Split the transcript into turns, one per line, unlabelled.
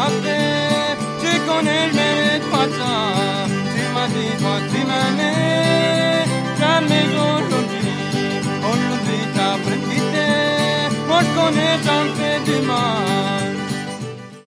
après, tu connais le mérite pas de ça. Tu m'as dit, toi, tu m'aimais.